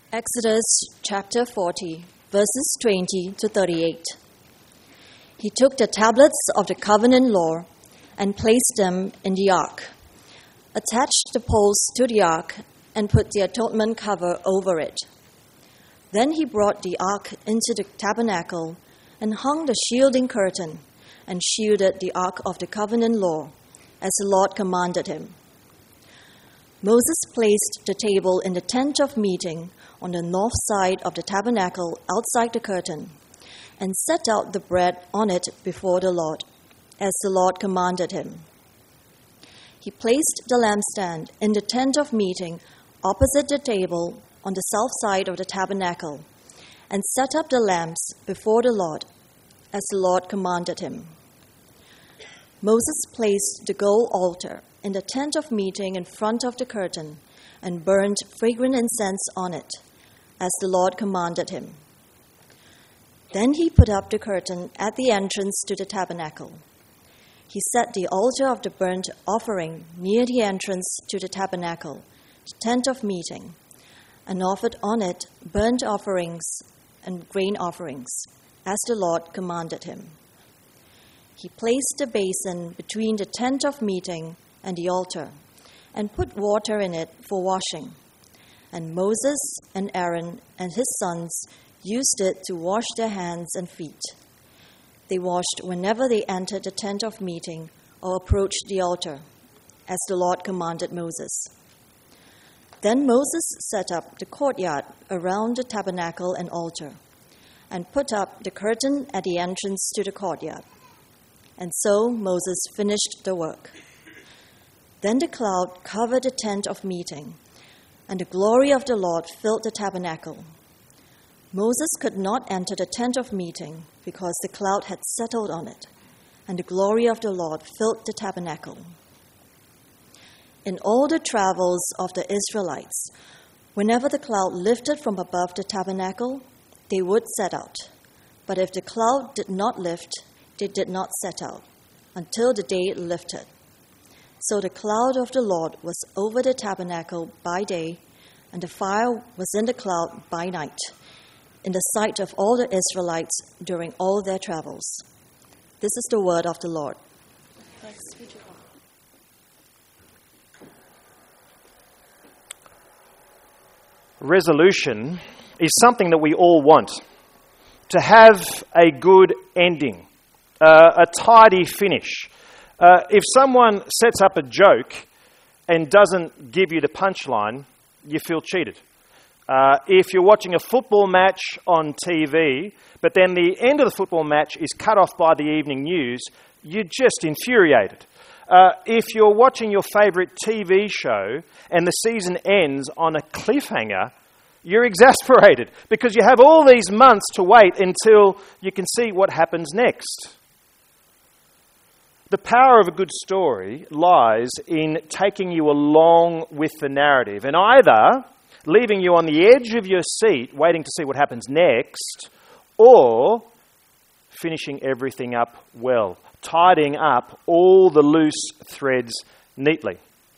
Exodus chapter 40, verses 20 to 38. He took the tablets of the covenant law and placed them in the ark, attached the poles to the ark, and put the atonement cover over it. Then he brought the ark into the tabernacle and hung the shielding curtain and shielded the ark of the covenant law, as the Lord commanded him. Moses placed the table in the tent of meeting on the north side of the tabernacle outside the curtain, and set out the bread on it before the Lord, as the Lord commanded him. He placed the lampstand in the tent of meeting opposite the table on the south side of the tabernacle, and set up the lamps before the Lord, as the Lord commanded him. Moses placed the gold altar in the tent of meeting in front of the curtain, and burned fragrant incense on it, as the Lord commanded him. Then he put up the curtain at the entrance to the tabernacle. He set the altar of the burnt offering near the entrance to the tabernacle, the tent of meeting, and offered on it burnt offerings and grain offerings, as the Lord commanded him. He placed the basin between the tent of meeting and the altar, and put water in it for washing. And Moses and Aaron and his sons used it to wash their hands and feet. They washed whenever they entered the tent of meeting or approached the altar, as the Lord commanded Moses. Then Moses set up the courtyard around the tabernacle and altar, and put up the curtain at the entrance to the courtyard. And so Moses finished the work. Then the cloud covered the tent of meeting, and the glory of the Lord filled the tabernacle. Moses could not enter the tent of meeting because the cloud had settled on it, and the glory of the Lord filled the tabernacle. In all the travels of the Israelites, whenever the cloud lifted from above the tabernacle, they would set out. But if the cloud did not lift, they did not set out until the day it lifted. So the cloud of the Lord was over the tabernacle by day, and the fire was in the cloud by night, in the sight of all the Israelites during all their travels. This is the word of the Lord. Thanks be to God. Resolution is something that we all want. To have a good ending, a tidy finish. If someone sets up a joke and doesn't give you the punchline, you feel cheated. If you're watching a football match on TV, but then the end of the football match is cut off by the evening news, you're just infuriated. If you're watching your favourite TV show and the season ends on a cliffhanger, you're exasperated because you have all these months to wait until you can see what happens next. The power of a good story lies in taking you along with the narrative and either leaving you on the edge of your seat waiting to see what happens next, or finishing everything up well, tidying up all the loose threads neatly.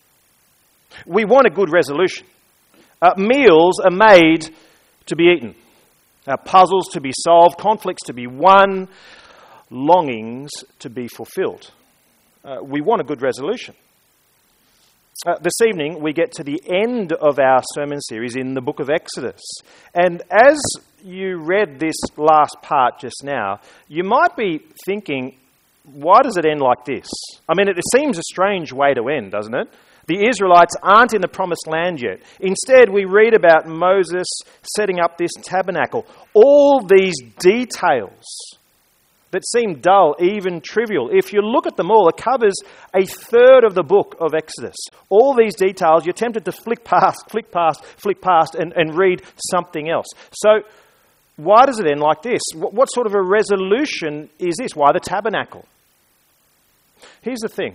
We want a good resolution. Meals are made to be eaten, puzzles to be solved, conflicts to be won, longings to be fulfilled. We want a good resolution. This evening, we get to the end of our sermon series in the book of Exodus. And as you read this last part just now, you might be thinking, why does it end like this? I mean, it seems a strange way to end, doesn't it? The Israelites aren't in the promised land yet. Instead, we read about Moses setting up this tabernacle. All these details that seem dull, even trivial. If you look at them all, it covers a third of the book of Exodus. All these details, you're tempted to flick past, and read something else. So, why does it end like this? What sort of a resolution is this? Why the tabernacle? Here's the thing.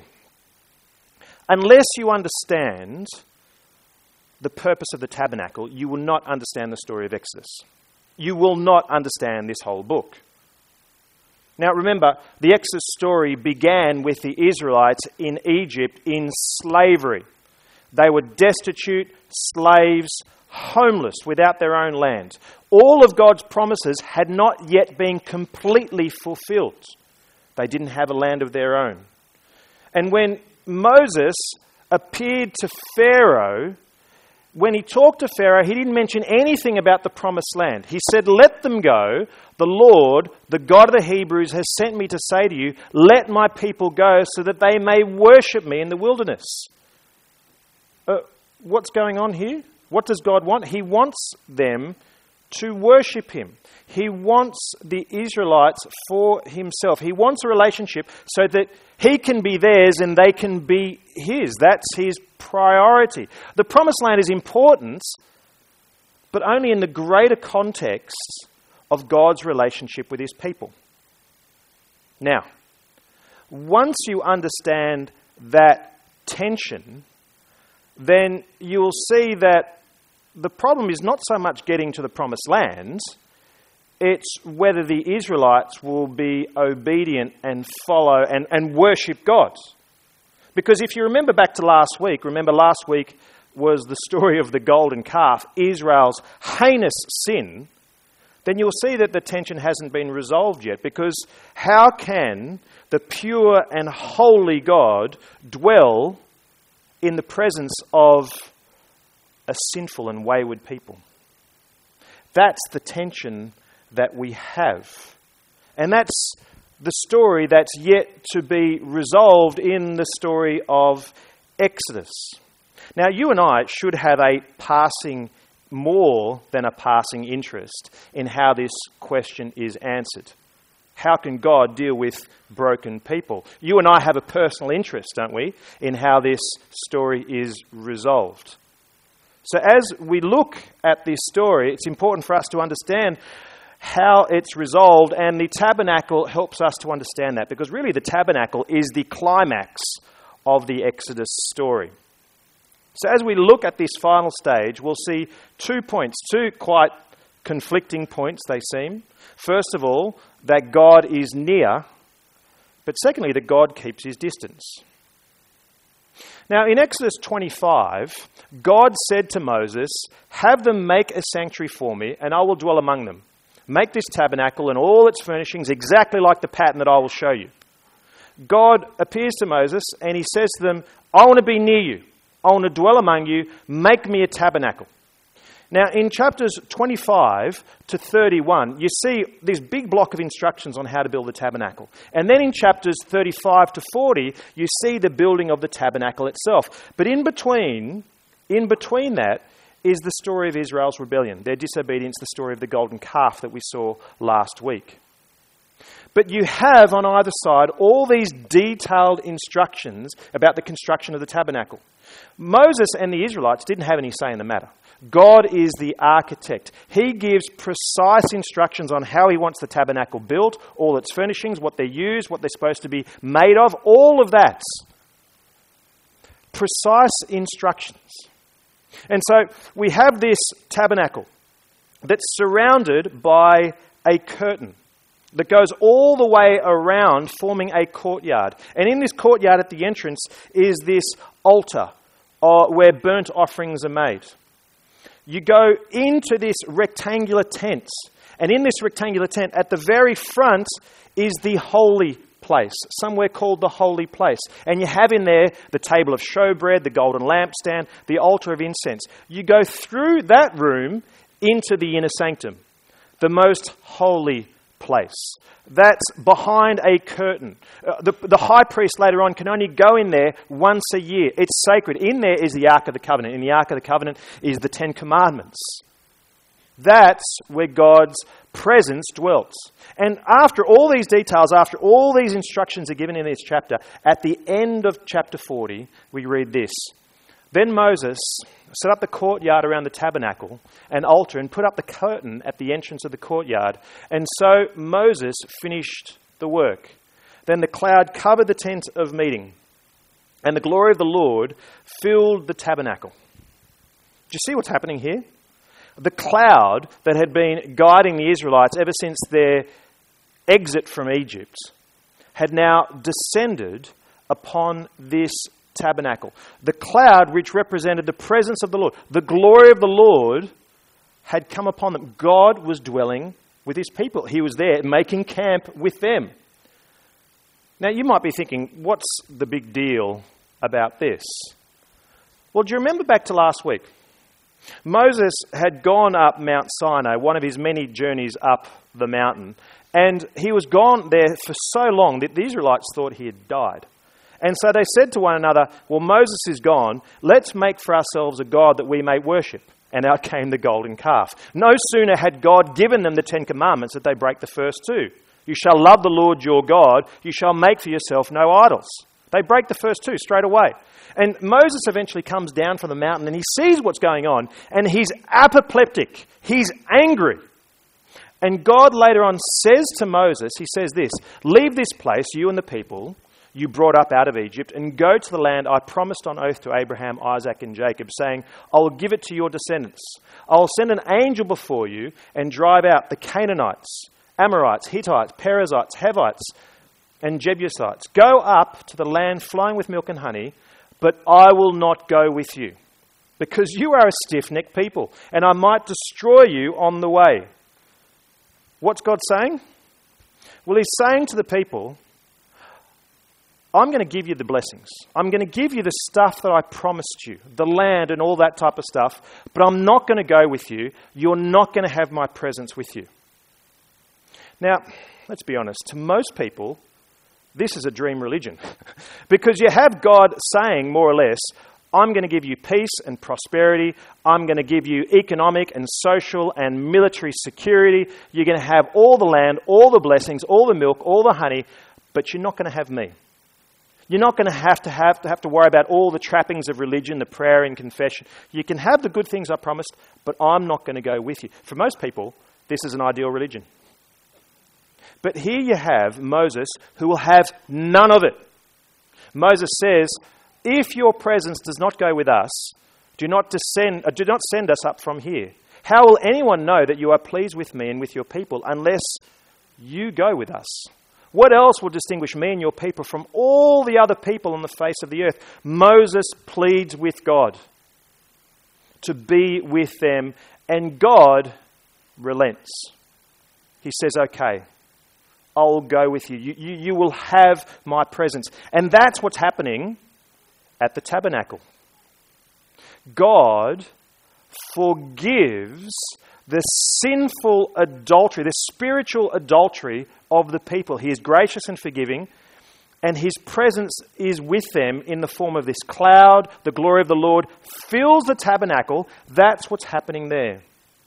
Unless you understand the purpose of the tabernacle, you will not understand the story of Exodus. You will not understand this whole book. Now remember, the Exodus story began with the Israelites in Egypt in slavery. They were destitute, slaves, homeless, without their own land. All of God's promises had not yet been completely fulfilled. They didn't have a land of their own. And when Moses appeared to Pharaoh, when he talked to Pharaoh, he didn't mention anything about the promised land. He said, "Let them go. The Lord, the God of the Hebrews, has sent me to say to you, let my people go so that they may worship me in the wilderness." What's going on here? What does God want? He wants them to worship him. He wants the Israelites for himself. He wants a relationship so that he can be theirs and they can be his. That's his priority. The promised land is important, but only in the greater context of God's relationship with his people. Now, once you understand that tension, then you'll see that the problem is not so much getting to the promised land, it's whether the Israelites will be obedient and follow and worship God. Because if you remember back to last week was the story of the golden calf, Israel's heinous sin, then you'll see that the tension hasn't been resolved yet. Because how can the pure and holy God dwell in the presence of a sinful and wayward people? That's the tension that we have. And that's the story that's yet to be resolved in the story of Exodus. Now, you and I should have more than a passing interest in how this question is answered. How can God deal with broken people? You and I have a personal interest, don't we, in how this story is resolved. So as we look at this story, it's important for us to understand how it's resolved, and the tabernacle helps us to understand that, because really the tabernacle is the climax of the Exodus story. So as we look at this final stage, we'll see 2 points, two quite conflicting points they seem. First of all, that God is near, but secondly, that God keeps his distance. Now, in Exodus 25, God said to Moses, "Have them make a sanctuary for me, and I will dwell among them. Make this tabernacle and all its furnishings exactly like the pattern that I will show you." God appears to Moses and he says to them, "I want to be near you. I want to dwell among you. Make me a tabernacle." Now, in chapters 25 to 31, you see this big block of instructions on how to build the tabernacle. And then in chapters 35 to 40, you see the building of the tabernacle itself. But in between that is the story of Israel's rebellion, their disobedience, the story of the golden calf that we saw last week. But you have on either side all these detailed instructions about the construction of the tabernacle. Moses and the Israelites didn't have any say in the matter. God is the architect. He gives precise instructions on how he wants the tabernacle built, all its furnishings, what they use, what they're supposed to be made of, all of that. Precise instructions. And so we have this tabernacle that's surrounded by a curtain that goes all the way around, forming a courtyard. And in this courtyard at the entrance is this altar where burnt offerings are made. You go into this rectangular tent, and in this rectangular tent at the very front is the holy place, somewhere called the holy place. And you have in there the table of showbread, the golden lampstand, the altar of incense. You go through that room into the inner sanctum, the most holy place. That's behind a curtain. The high priest later on can only go in there once a year. It's sacred. In there is the Ark of the Covenant. In the Ark of the Covenant is the 10 Commandments. That's where God's presence dwells. And after all these details, after all these instructions are given in this chapter, at the end of chapter 40, we read this. Then Moses set up the courtyard around the tabernacle and altar and put up the curtain at the entrance of the courtyard. And so Moses finished the work. Then the cloud covered the tent of meeting, and the glory of the Lord filled the tabernacle. Do you see what's happening here? The cloud that had been guiding the Israelites ever since their exit from Egypt had now descended upon this tabernacle. The cloud which represented the presence of the Lord. The glory of the Lord had come upon them. God was dwelling with his people. He was there making camp with them. Now you might be thinking, what's the big deal about this? Well, do you remember back to last week? Moses had gone up Mount Sinai, one of his many journeys up the mountain, and he was gone there for so long that the Israelites thought he had died. And so they said to one another, well, Moses is gone, let's make for ourselves a god that we may worship. And out came the golden calf. No sooner had God given them the 10 commandments that they break the first two. You shall love the Lord your God. You shall make for yourself no idols. They break the first two straight away. And Moses eventually comes down from the mountain and he sees what's going on. And he's apoplectic. He's angry. And God later on says to Moses, he says this, leave this place, you and the people you brought up out of Egypt, and go to the land I promised on oath to Abraham, Isaac, and Jacob, saying, I will give it to your descendants. I will send an angel before you and drive out the Canaanites, Amorites, Hittites, Perizzites, Hivites, and Jebusites. Go up to the land flowing with milk and honey, but I will not go with you, because you are a stiff-necked people, and I might destroy you on the way. What's God saying? Well, he's saying to the people, I'm going to give you the blessings. I'm going to give you the stuff that I promised you, the land and all that type of stuff, but I'm not going to go with you. You're not going to have my presence with you. Now, let's be honest. To most people, this is a dream religion because you have God saying, more or less, I'm going to give you peace and prosperity. I'm going to give you economic and social and military security. You're going to have all the land, all the blessings, all the milk, all the honey, but you're not going to have me. You're not going to have to worry about all the trappings of religion, the prayer and confession. You can have the good things I promised, but I'm not going to go with you. For most people, this is an ideal religion. But here you have Moses, who will have none of it. Moses says, if your presence does not go with us, do not send us up from here. How will anyone know that you are pleased with me and with your people unless you go with us? What else will distinguish me and your people from all the other people on the face of the earth? Moses pleads with God to be with them, and God relents. He says, okay, I'll go with you. You will have my presence. And that's what's happening at the tabernacle. God forgives the sinful adultery, the spiritual adultery of the people. He is gracious and forgiving, and his presence is with them in the form of this cloud. The glory of the Lord fills the tabernacle. That's what's happening there.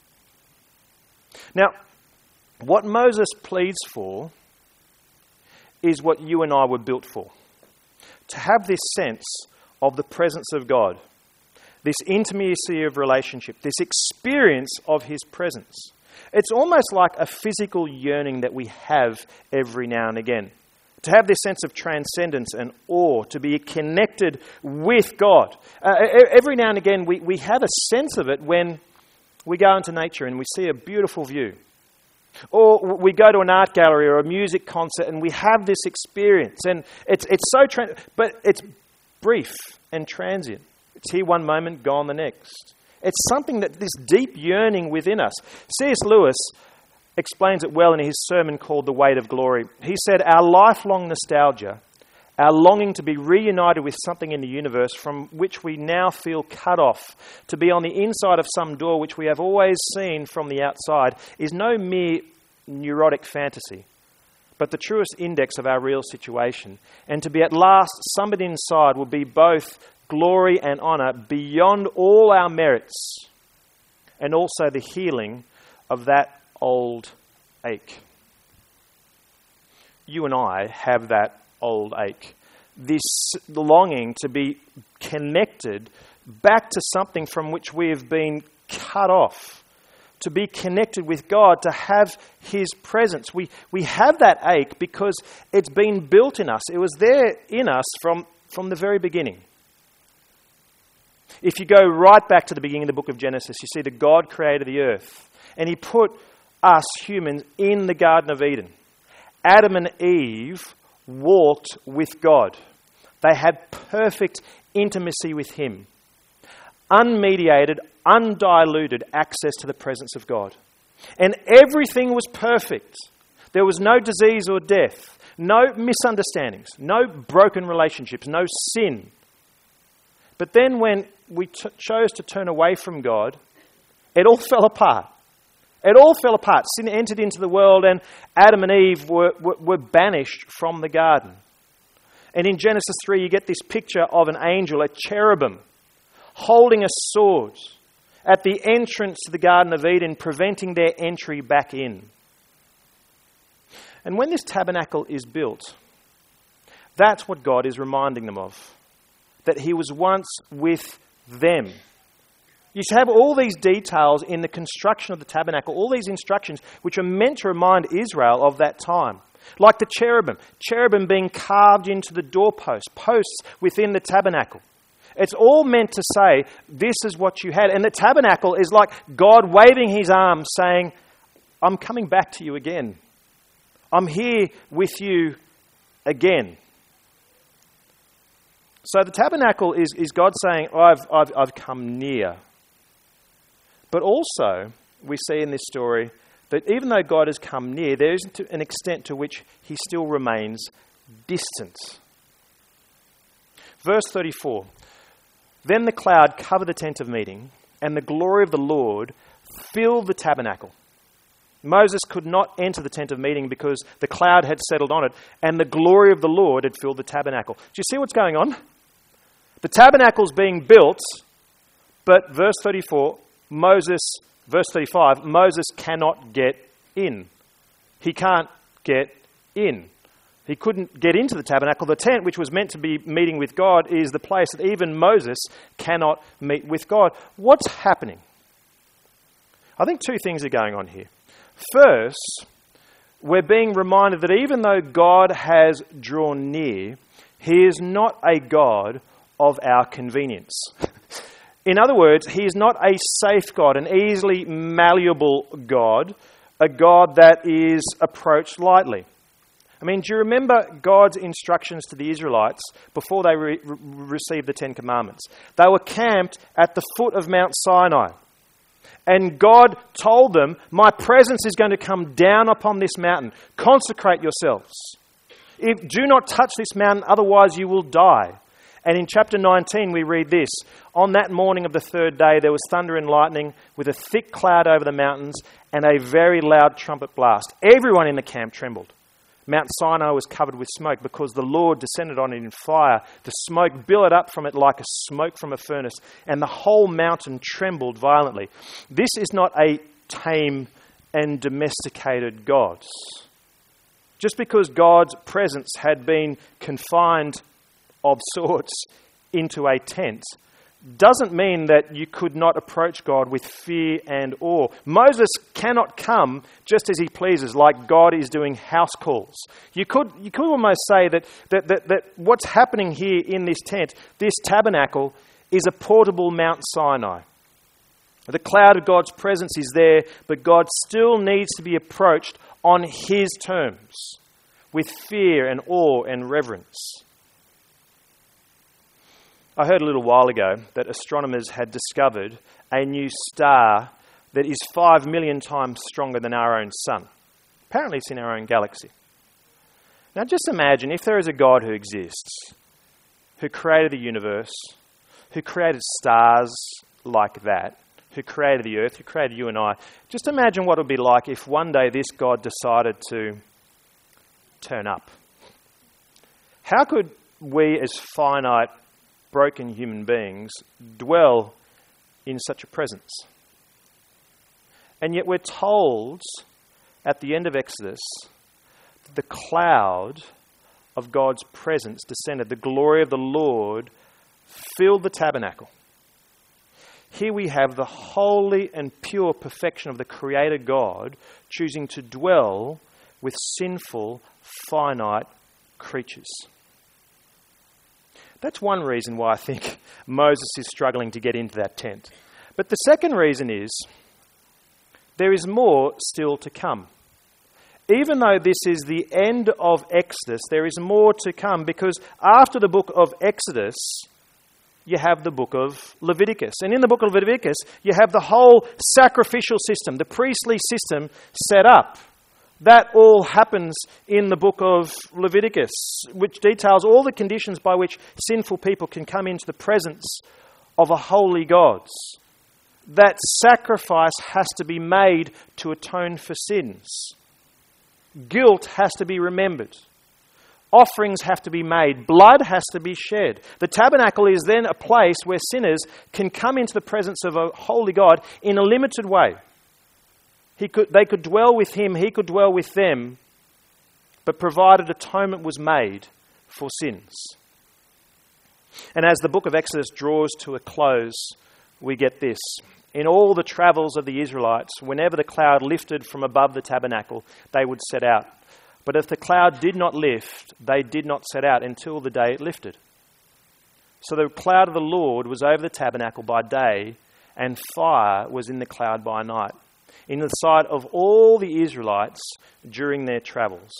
Now, what Moses pleads for is what you and I were built for. To have this sense of the presence of God, this intimacy of relationship, this experience of his presence. It's almost like a physical yearning that we have every now and again. To have this sense of transcendence and awe, to be connected with God. Every now and again we have a sense of it when we go into nature and we see a beautiful view. Or we go to an art gallery or a music concert and we have this experience. And it's so but it's brief and transient. It's here one moment, gone the next. It's something that this deep yearning within us. C.S. Lewis explains it well in his sermon called The Weight of Glory. He said, our lifelong nostalgia, our longing to be reunited with something in the universe from which we now feel cut off, to be on the inside of some door which we have always seen from the outside, is no mere neurotic fantasy, but the truest index of our real situation. And to be at last summoned inside will be both glory and honour beyond all our merits, and also the healing of that old ache. You and I have that old ache. This longing to be connected back to something from which we have been cut off. To be connected with God, to have his presence. We have that ache because it's been built in us. It was there in us from the very beginning. If you go right back to the beginning of the book of Genesis, you see that God created the earth and he put us humans in the Garden of Eden. Adam and Eve walked with God. They had perfect intimacy with him. Unmediated, undiluted access to the presence of God. And everything was perfect. There was no disease or death, no misunderstandings, no broken relationships, no sin. But then when we chose to turn away from God, it all fell apart. It all fell apart. Sin entered into the world and Adam and Eve were banished from the garden. And in Genesis 3 you get this picture of an angel, a cherubim, holding a sword at the entrance to the Garden of Eden, preventing their entry back in. And when this tabernacle is built, that's what God is reminding them of. That he was once with them. You should have all these details in the construction of the tabernacle, all these instructions which are meant to remind Israel of that time. Like the cherubim being carved into the doorposts, posts within the tabernacle. It's all meant to say, this is what you had. And the tabernacle is like God waving his arms saying, I'm coming back to you again. I'm here with you again. So the tabernacle is God saying, I've come near. But also, we see in this story that even though God has come near, there is an extent to which he still remains distant. Verse 34, then the cloud covered the tent of meeting, and the glory of the Lord filled the tabernacle. Moses could not enter the tent of meeting because the cloud had settled on it, and the glory of the Lord had filled the tabernacle. Do you see what's going on? The tabernacle's being built, but verse 35, Moses cannot get in. He can't get in. He couldn't get into the tabernacle. The tent, which was meant to be meeting with God, is the place that even Moses cannot meet with God. What's happening? I think two things are going on here. First, we're being reminded that even though God has drawn near, he is not a God of our convenience. In other words, he is not a safe God, an easily malleable God, a God that is approached lightly. I mean, do you remember God's instructions to the Israelites before they received the Ten Commandments? They were camped at the foot of Mount Sinai. And God told them, my presence is going to come down upon this mountain. Consecrate yourselves. Do not touch this mountain, otherwise you will die. And in chapter 19 we read this. On that morning of the third day there was thunder and lightning with a thick cloud over the mountains and a very loud trumpet blast. Everyone in the camp trembled. Mount Sinai was covered with smoke because the Lord descended on it in fire. The smoke billowed up from it like a smoke from a furnace, and the whole mountain trembled violently. This is not a tame and domesticated God. Just because God's presence had been confined of sorts into a tent doesn't mean that you could not approach God with fear and awe. Moses cannot come just as he pleases, like God is doing house calls. You could almost say that what's happening here in this tent, this tabernacle, is a portable Mount Sinai. The cloud of God's presence is there, but God still needs to be approached on his terms, with fear and awe and reverence. I heard a little while ago that astronomers had discovered a new star that is 5 million times stronger than our own sun. Apparently it's in our own galaxy. Now just imagine if there is a God who exists, who created the universe, who created stars like that, who created the earth, who created you and I. Just imagine what it would be like if one day this God decided to turn up. How could we as finite, broken human beings dwell in such a presence? And yet we're told at the end of Exodus that the cloud of God's presence descended. The glory of the Lord filled the tabernacle. Here we have the holy and pure perfection of the Creator God choosing to dwell with sinful, finite creatures. That's one reason why I think Moses is struggling to get into that tent. But the second reason is there is more still to come. Even though this is the end of Exodus, there is more to come, because after the book of Exodus, you have the book of Leviticus. And in the book of Leviticus, you have the whole sacrificial system, the priestly system set up. That all happens in the book of Leviticus, which details all the conditions by which sinful people can come into the presence of a holy God. That sacrifice has to be made to atone for sins. Guilt has to be remembered. Offerings have to be made. Blood has to be shed. The tabernacle is then a place where sinners can come into the presence of a holy God in a limited way. They could dwell with him, he could dwell with them, but provided atonement was made for sins. And as the book of Exodus draws to a close, we get this. In all the travels of the Israelites, whenever the cloud lifted from above the tabernacle, they would set out. But if the cloud did not lift, they did not set out until the day it lifted. So the cloud of the Lord was over the tabernacle by day, and fire was in the cloud by night, in the sight of all the Israelites during their travels.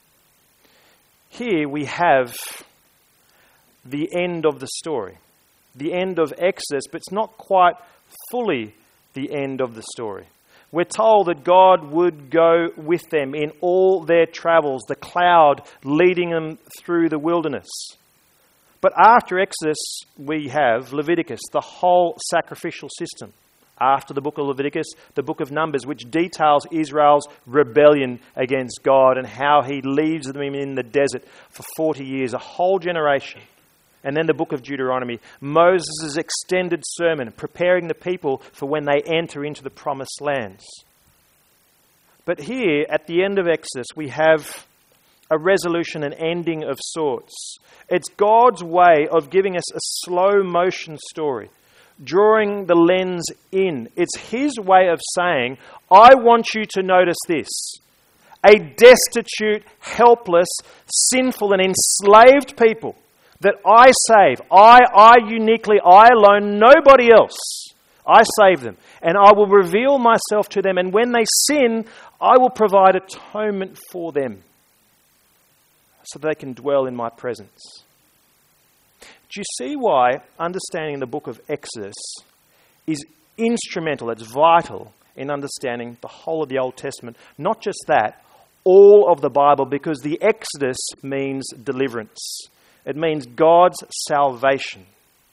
Here we have the end of the story, the end of Exodus, but it's not quite fully the end of the story. We're told that God would go with them in all their travels, the cloud leading them through the wilderness. But after Exodus, we have Leviticus, the whole sacrificial system. After the book of Leviticus, the book of Numbers, which details Israel's rebellion against God and how he leaves them in the desert for 40 years, a whole generation. And then the book of Deuteronomy, Moses' extended sermon, preparing the people for when they enter into the promised lands. But here, at the end of Exodus, we have a resolution, an ending of sorts. It's God's way of giving us a slow motion story, drawing the lens in. It's his way of saying, I want you to notice this. A destitute, helpless, sinful and enslaved people that I save. I uniquely, I alone, nobody else. I save them. And I will reveal myself to them. And when they sin, I will provide atonement for them so they can dwell in my presence. Do you see why understanding the book of Exodus is instrumental, it's vital in understanding the whole of the Old Testament? Not just that, all of the Bible, because the Exodus means deliverance. It means God's salvation.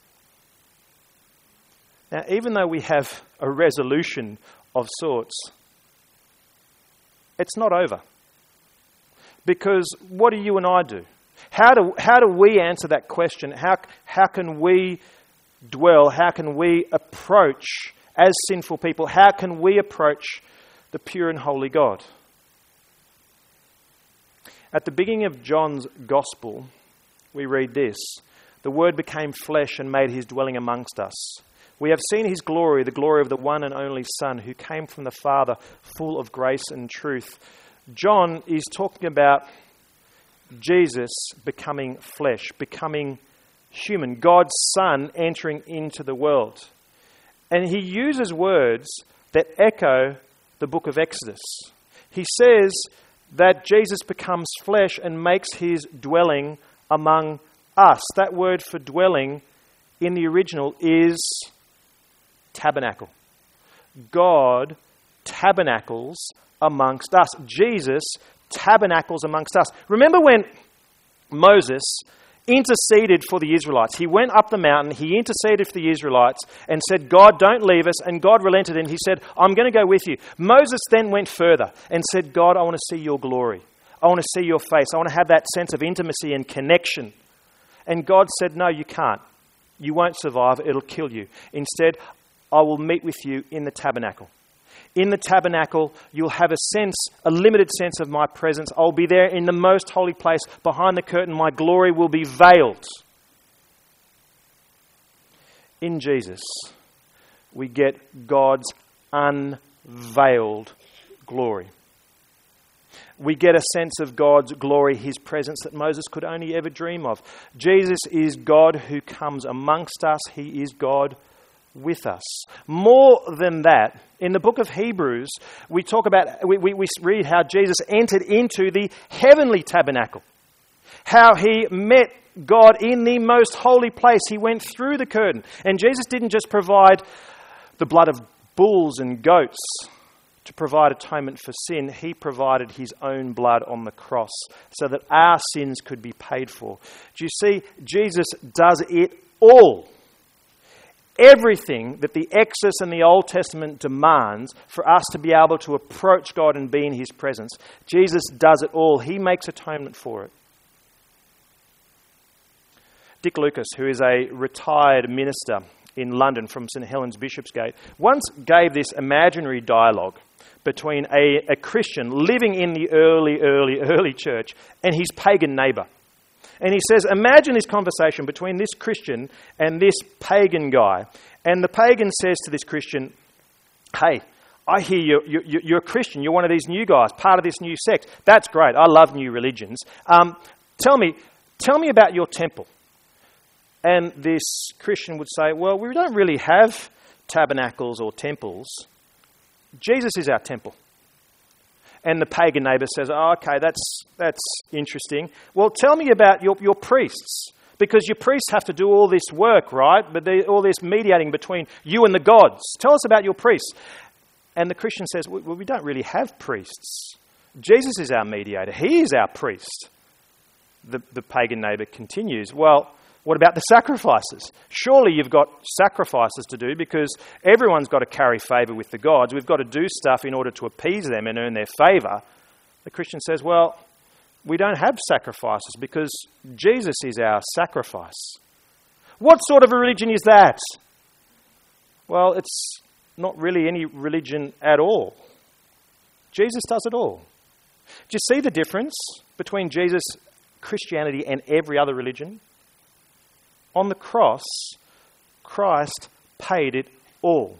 Now, even though we have a resolution of sorts, it's not over. Because what do you and I do? How do we answer that question? How can we dwell? How can we approach, as sinful people, how can we approach the pure and holy God? At the beginning of John's Gospel, we read this: the Word became flesh and made his dwelling amongst us. We have seen his glory, the glory of the one and only Son, who came from the Father, full of grace and truth. John is talking about Jesus becoming flesh, becoming human, God's Son entering into the world. And he uses words that echo the book of Exodus. He says that Jesus becomes flesh and makes his dwelling among us. That word for dwelling in the original is tabernacle. God tabernacles amongst us. Jesus tabernacles amongst us. Remember when Moses interceded for the Israelites? He went up the mountain, he interceded for the Israelites and said, God, don't leave us. And God relented and he said, I'm going to go with you. Moses then went further and said, God, I want to see your glory. I want to see your face. I want to have that sense of intimacy and connection. And God said, no, you can't. You won't survive. It'll kill you. Instead, I will meet with you in the tabernacle. In the tabernacle, you'll have a limited sense of my presence. I'll be there in the most holy place. Behind the curtain, my glory will be veiled. In Jesus, we get God's unveiled glory. We get a sense of God's glory, his presence that Moses could only ever dream of. Jesus is God who comes amongst us. He is God with us. More than that, in the book of Hebrews, we read how Jesus entered into the heavenly tabernacle. How he met God in the most holy place. He went through the curtain. And Jesus didn't just provide the blood of bulls and goats to provide atonement for sin. He provided his own blood on the cross so that our sins could be paid for. Do you see? Jesus does it all. Everything that the Exodus and the Old Testament demands for us to be able to approach God and be in his presence, Jesus does it all. He makes atonement for it. Dick Lucas, who is a retired minister in London from St Helens Bishopsgate, once gave this imaginary dialogue between a Christian living in the early church and his pagan neighbour. And he says, imagine this conversation between this Christian and this pagan guy. And the pagan says to this Christian, hey, I hear you're a Christian. You're one of these new guys, part of this new sect. That's great. I love new religions. Tell me about your temple. And this Christian would say, well, we don't really have tabernacles or temples. Jesus is our temple. And the pagan neighbour says, oh, okay, that's interesting. Well, tell me about your priests. Because your priests have to do all this work, right? But all this mediating between you and the gods. Tell us about your priests. And the Christian says, well, we don't really have priests. Jesus is our mediator. He is our priest. The pagan neighbour continues, well, what about the sacrifices? Surely you've got sacrifices to do because everyone's got to carry favour with the gods. We've got to do stuff in order to appease them and earn their favour. The Christian says, well, we don't have sacrifices because Jesus is our sacrifice. What sort of a religion is that? Well, it's not really any religion at all. Jesus does it all. Do you see the difference between Jesus, Christianity, and every other religion? On the cross, Christ paid it all.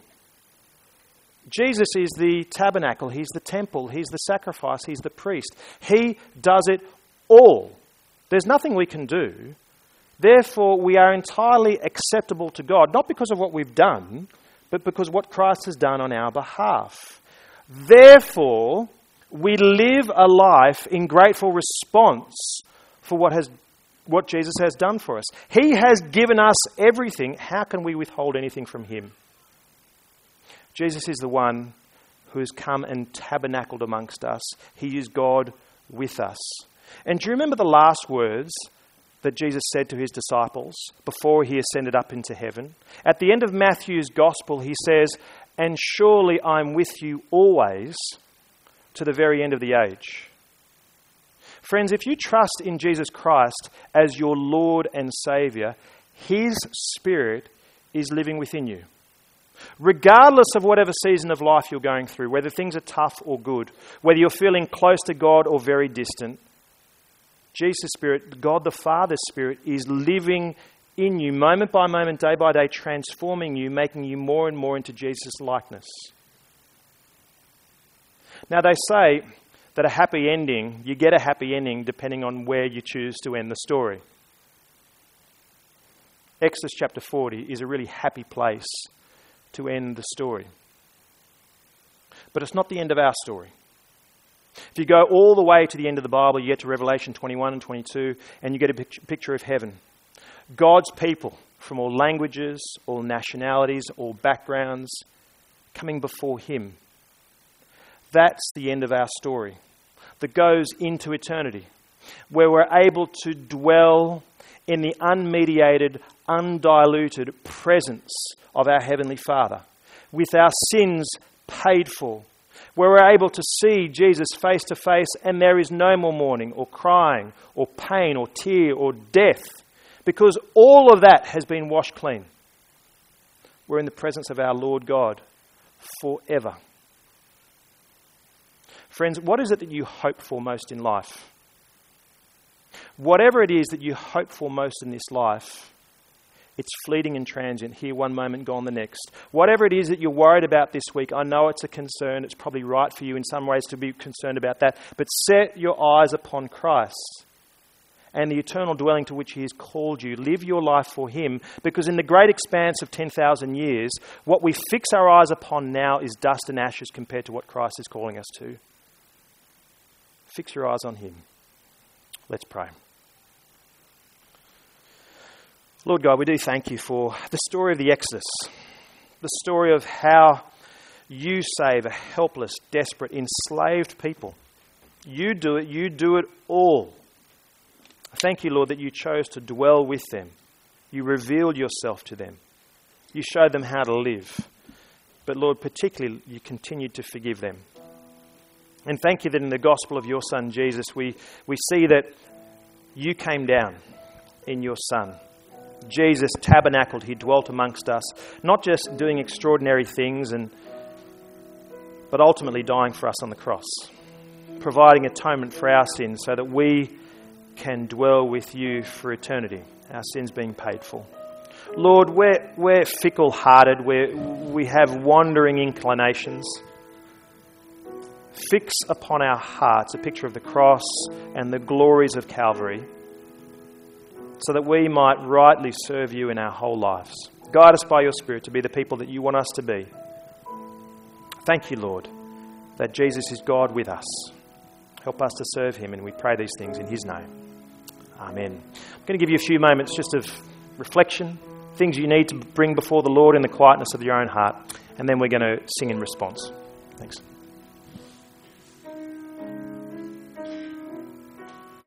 Jesus is the tabernacle, he's the temple, he's the sacrifice, he's the priest. He does it all. There's nothing we can do. Therefore, we are entirely acceptable to God, not because of what we've done, but because what Christ has done on our behalf. Therefore, we live a life in grateful response for what Jesus has done for us. He has given us everything. How can we withhold anything from him? Jesus is the one who has come and tabernacled amongst us. He is God with us. And do you remember the last words that Jesus said to his disciples before he ascended up into heaven? At the end of Matthew's gospel, he says, and surely I'm with you always to the very end of the age. Friends, if you trust in Jesus Christ as your Lord and Saviour, his Spirit is living within you. Regardless of whatever season of life you're going through, whether things are tough or good, whether you're feeling close to God or very distant, Jesus' Spirit, God the Father's Spirit, is living in you, moment by moment, day by day, transforming you, making you more and more into Jesus' likeness. Now they say that you get a happy ending depending on where you choose to end the story. Exodus chapter 40 is a really happy place to end the story. But it's not the end of our story. If you go all the way to the end of the Bible, you get to Revelation 21 and 22, and you get a picture of heaven. God's people from all languages, all nationalities, all backgrounds, coming before him. That's the end of our story that goes into eternity, where we're able to dwell in the unmediated, undiluted presence of our Heavenly Father, with our sins paid for, where we're able to see Jesus face to face and there is no more mourning or crying or pain or tear or death, because all of that has been washed clean. We're in the presence of our Lord God forever. Friends, what is it that you hope for most in life? Whatever it is that you hope for most in this life, it's fleeting and transient, here one moment, gone the next. Whatever it is that you're worried about this week, I know it's a concern. It's probably right for you in some ways to be concerned about that. But set your eyes upon Christ and the eternal dwelling to which he has called you. Live your life for him, because in the great expanse of 10,000 years, what we fix our eyes upon now is dust and ashes compared to what Christ is calling us to. Fix your eyes on him. Let's pray. Lord God, we do thank you for the story of the Exodus, the story of how you save a helpless, desperate, enslaved people. You do it all. I thank you, Lord, that you chose to dwell with them. You revealed yourself to them. You showed them how to live. But Lord, particularly, you continued to forgive them. And thank you that in the gospel of your Son, Jesus, we see that you came down in your Son. Jesus tabernacled, he dwelt amongst us, not just doing extraordinary things, but ultimately dying for us on the cross, providing atonement for our sins so that we can dwell with you for eternity, our sins being paid for. Lord, we're fickle-hearted, we have wandering inclinations. Fix upon our hearts a picture of the cross and the glories of Calvary so that we might rightly serve you in our whole lives. Guide us by your Spirit to be the people that you want us to be. Thank you, Lord, that Jesus is God with us. Help us to serve him, and we pray these things in his name. Amen. I'm going to give you a few moments just of reflection, things you need to bring before the Lord in the quietness of your own heart, and then we're going to sing in response. Thanks.